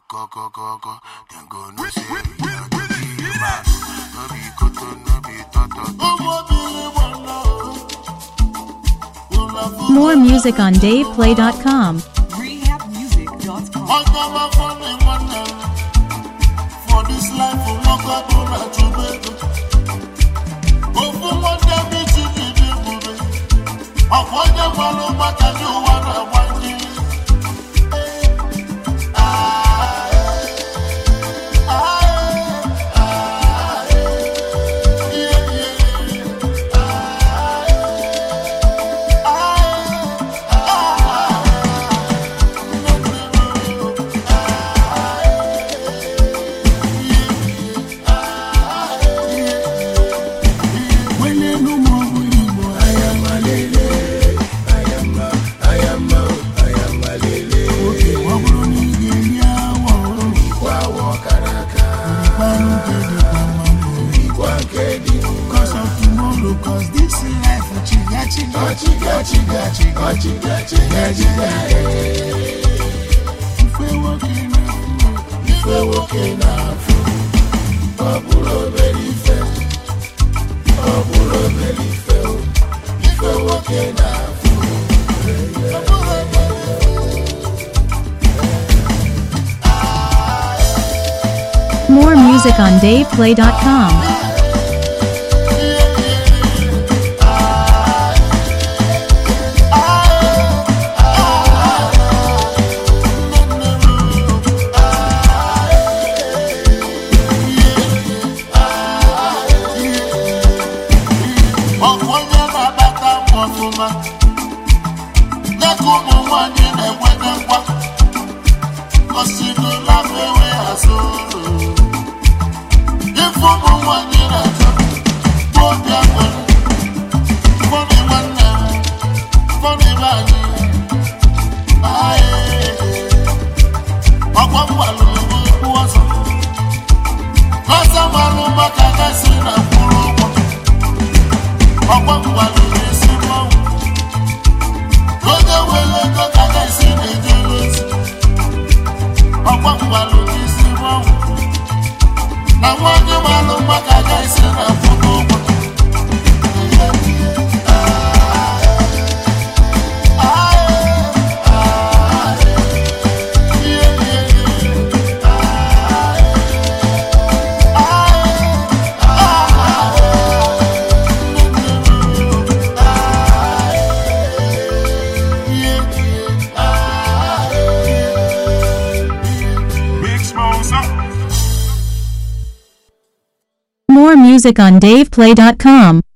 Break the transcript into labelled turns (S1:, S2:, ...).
S1: More music on DavePlay.com.
S2: For this life, I'm not going to be. Over one day, we should be moving. I want to follow what I do, what I want to. Cause this life if we're walking out, Papulo very fair, if we're walking out.
S1: More music on DavePlay.com. More music on DavePlay.com.